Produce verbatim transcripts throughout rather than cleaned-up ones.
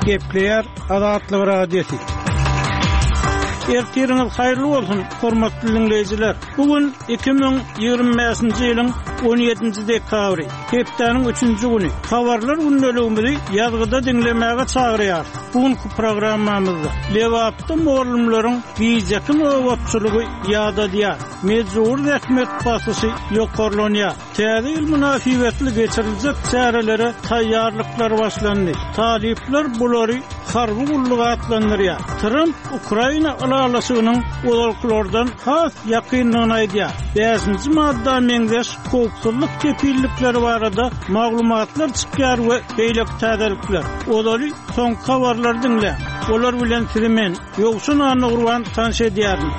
Gepleyer Azatlyk Radiosu. Ertiriniz hayırlı olsun, hormatly dinleyijiler. Bugün iki bin ýygrimi beşinji ýylyň on ýedinji dekabry, hepdeniň üçünji güni. Habarlar gündäligimizi ýazgyda dinlemäge çagyrýar. Bugünkü programmamyzda lewapda moğolumlaryň bijaky wagtçylygy ýada diýär. Mezur rehmet basysy ýokarlanýar. Täze il münasibetli geçiriljek çärelere taýýarlyklar başlandy. Talipler bulary harby gulluga atlandyrýar. Trump Ukraina alalaşygynyň olaklardan has ýakynlygyny aýdýar. beşinji madda meňzeş köpçülik kepillikleri barada maglumatlar çykýar we beýlek täzelikler. Olary soň habarlar dinle. Olar bilen sizimen ýoksun any urwan tanş edýärin.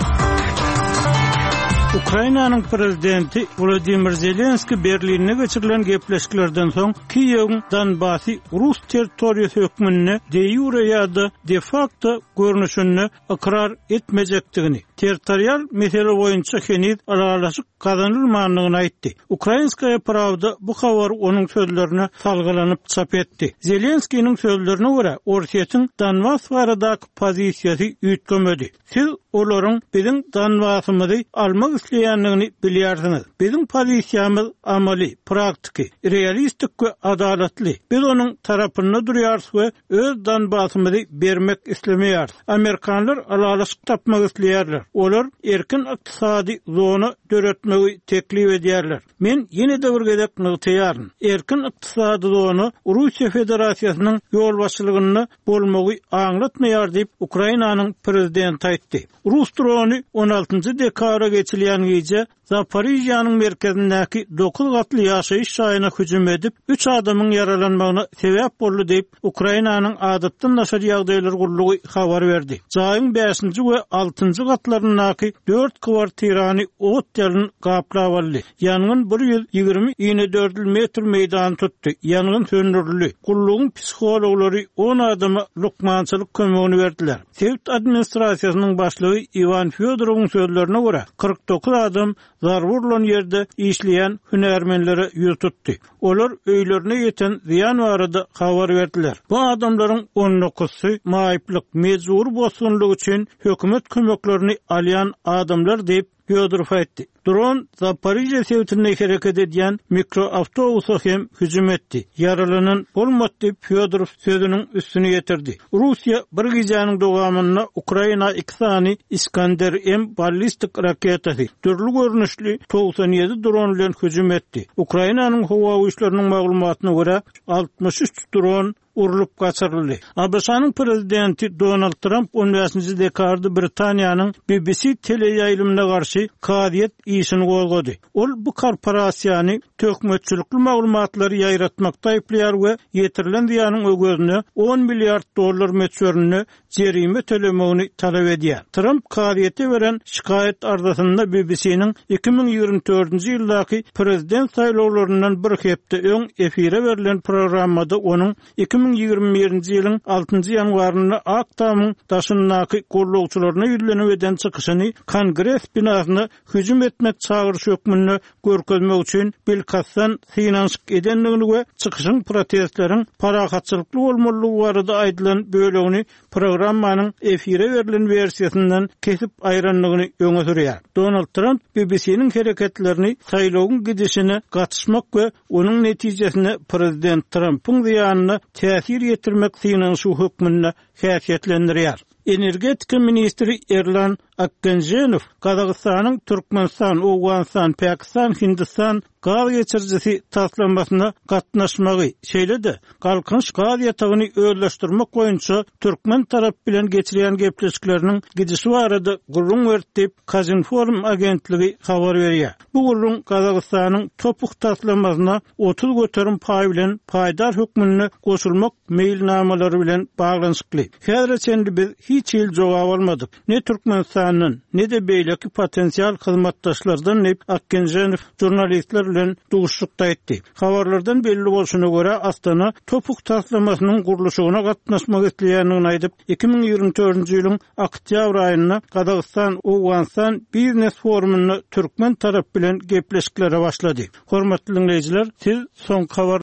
Ukrainanyň prezidenti Volodymyr Zelenski Berlinne geçirilen gepleşiklerden soň Kiýewiň Donbassy Rus territoriýasy hökmüne de jure ýa-da de facto görnüşini ikrar etmejekdigini, territorial mesele boýunça henüz aralaşyk kazanylmagyny aýtdy. Ukrainskaya Pravda bu habar onuň sözlerine salgylanyp çap etdi. Zelenskiň sözlerine görä, Orsiýatyň Donbass baradaky pozisiýasy üýtgemedi. Siz olaryň biziň Donbassymyzy almak isleýänligini bilýärsiňiz. Biziň pozisiýamyz amaly, praktiki, realistik we adalatly. Biz onuň tarapynda durýarys we öz Donbassymyzy bermek islemeýär. Amerikanlar alalaşyk tapmak isleýärler. Olar erkin ykdysady zona döretmegi teklip edýärler. Men ýene de bir gezek nygtaýaryn. Erkin ykdysady zona Russiýa Federasiýasynyň ýol başçylygyny bolmagy aňlatmaýar diýip Ukrainanyň prezidenti aýtdy. Rus drony on altynjy dekabra geçirilýän gece Zaporizýanyň merkezindäki dokuz gatly ýaşaýyş şaýyna hüjüm edip üç adamyň yaralanmagyna sebäp boldy diýip Ukrainanyň adatdan naşar ýagdaýlar gurulugy habar berdi. Jaýyň beşinji we altynjy gatlaryndaky dört kwartirany ot ýalyny gaplap aldy. Ýangyn bir ýüz ýigirme dört metr meýdan tutdy. Ýangyn söndürildi. Gurulugyň psihologlary on adama lukmançylyk kömegini berdiler. Sewt administrasiýasynyň başlygy Ivan Fyodorowyň sözlerine görä kırk dokuz adam zarurlan ýerde işleýän hünärmenlere ýüz tutdy. Olar öýlerine ýeten ziýan barada habar berdiler. Bu adamlaryň on dokuzsy maýyplyk mezur bosgunlygy üçin hökümet kömeklerini alýan adamlar diýip Fyodorov aýtdy. Dron Zaporizýa sewtine hereket edýän mikroawtobusa hem hüjüm etdi. Yaralanan bolmady diýip Fyodorov sözüniň üstüne ýetirdi. Russiýa bir gijanyň dowamyna Ukraina iksany Iskander M ballistik raketasy türlü görnüşli doksan ýedi dron bilen hüjüm etdi. Ukrainanyň howa güýçleriniň maglumatyna görä altmış üç dron urulup kaçırıldı. A B S-nyň prezidenti Donald Trump on beşinji dekabrda Britaniýanyň B B C teleýaýlymyna garşy kadiýet işini gozgady. Ol bu korporasiýany tökmetçilikli maglumatlary ýaýratmakda aýplaýar we ýetirilen ziýanyň ögözüne on milliard dollar meçberini jerime tölemegini talap edýär. Trump kadiýete beren şikaýet ardasynda B B C-niň iki bin ýygrimi dördünji ýyldaky prezident saýlawlaryndan bir hepde öň efire berilen programmada onuň iki bin ýygrimi birinji ýylyň altynjy ýanwarynda Aktamyň daşyndaky gollugçylaryna ýüzlenip eden çykyşyny Kongres binasyna hüjüm etmek çağırış hökmüne görkezmek üçin bilkassan finansyk edenligini we çykyşyň protestlaryň parahatçylykly bolmalygy barada aýdylan bölegini programmanyň efire berilen versiýasyndan kesip aýranlygyny öňe sürýär. Donald Trump B B C-niň hereketlerini saýlawyň gidişine gatnaşmak we onuň netijesine prezident Trump'yň ziýanyna täsir ýetirmek finansyk hökmüne häsiýetlendirýär. Energetika ministri Erlan Akgenjenow Kazakstanyň Türkmenistan, Owganistan, Pakistan, Hindistan gaz geçirjisi taslanmasyna gatnaşmagy şeýledi. Galkynç gaz ýatagyny öýleşdirmek boýunça Türkmen tarap bilen geçirilen gepleşikleriniň gidişi barada gurrun berdi, Kazinform agentligi habar berýär. Bu gurrun Kazakstanyň topuk taslanmasyna otuz göterim paý bilen paýdar hökmüne goşulmak meýilnamalary bilen baglanyşykly. Häzirçe biz hiç ýyl jogap almadyk. Ne Türkmenistanyň ne de beýleki potensial hyzmatdaşlardan nep Akgenjenow jurnalistler bilen duguşlukda etdi. Habarlardan belli bolşuna görä Astana topuk taslamasynyň guruluşyna gatnaşmak isleýänligini aýdyp iki bin ýygrimi dördünji ýylyň oktýabr aýynda Kazakystan Owganistan biznes forumuny Türkmen tarap bilen gepleşiklere başlady. Hormatly dinleýijiler, siz soň habar